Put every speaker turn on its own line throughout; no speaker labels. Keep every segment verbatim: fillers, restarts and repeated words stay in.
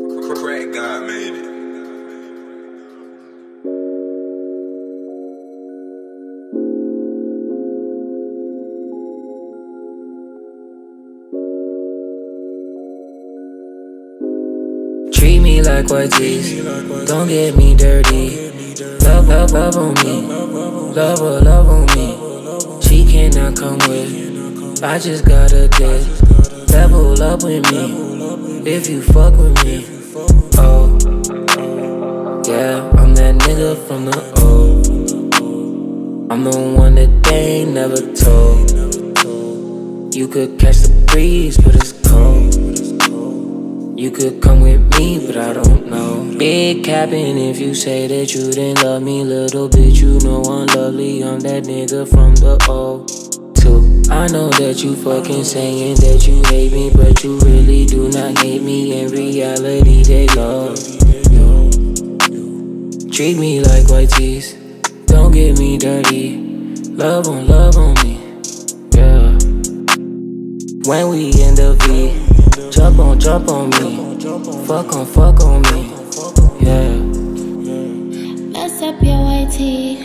Crack God made it.
Treat me like white tees, don't get me dirty. Love, love, love on me, love, love, love on me. She cannot come with, I just gotta get. Level up with me, if you fuck with me. Oh, yeah, I'm that nigga from the O. I'm the one that they ain't never told. You could catch the breeze, but it's cold. You could come with me, but I don't know. Big capping if you say that you didn't love me. Little bitch, you know I'm lovely. I'm that nigga from the O two. I know that you fucking saying that you hate me, but you really do not hate me. In reality, they love you. Treat me like white tees, don't get me dirty. Love on, love on me, yeah. When we in the V, jump on, jump on me, fuck on, fuck on me, yeah.
Mess up your white tee,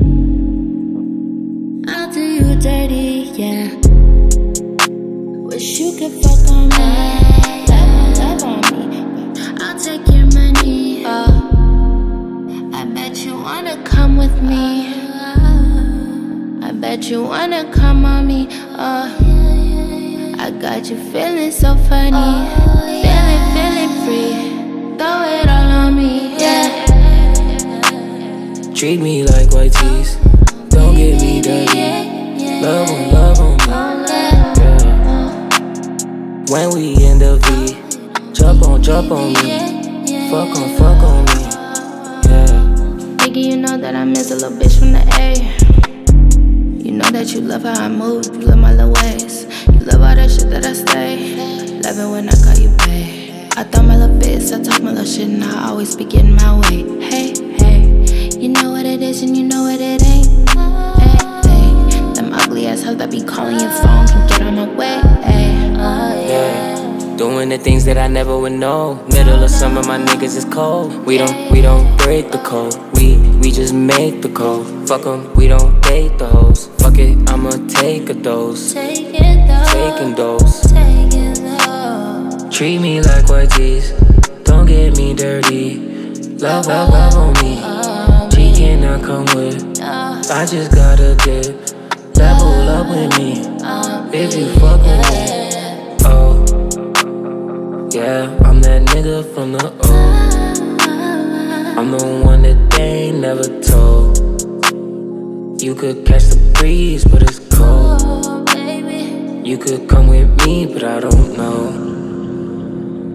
I'll do you dirty, yeah. Wish you could fuck on me, love, love on me, I'll take your money, uh, I bet you wanna come with me, I bet you wanna come on me, uh, I got you feeling so funny, feeling, feeling free, throw it all on me, yeah.
Treat me like white tees, don't get me dirty. Love on, love on me, yeah. When we in the V, jump on, jump on me, fuck on, fuck on me, yeah.
Nigga, you know that I miss a little bitch from the A. You know that you love how I move, you love my little ways. You love all that shit that I say. Love it when I call you babe. I thought my little bits, I talk my little shit, and I always be getting my way. Hey, hey, you know what it is and you know what it ain't. Hey, hey, them ugly ass hoes that be calling your phone can get on my way. Hey, oh yeah.
Doing the things that I never would know. Middle of summer, my niggas is cold. We don't, we don't break the code. We, we just make the code. Fuck 'em, we don't date the hoes. Fuck it, I'ma take a dose.
Take it though.
Taking dose.
Take it though.
Treat me like white tees, don't get me dirty. Love, love, love on me. She cannot come with, I just gotta dip. Level up with me, if you fuck with me. Oh, yeah, I'm that nigga from the O. I'm the one that they ain't never told. You could catch the breeze, but it's cold. You could come with me, but I don't know.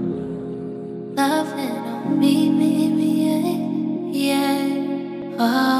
Love it on me, me, me, yeah, yeah. Oh.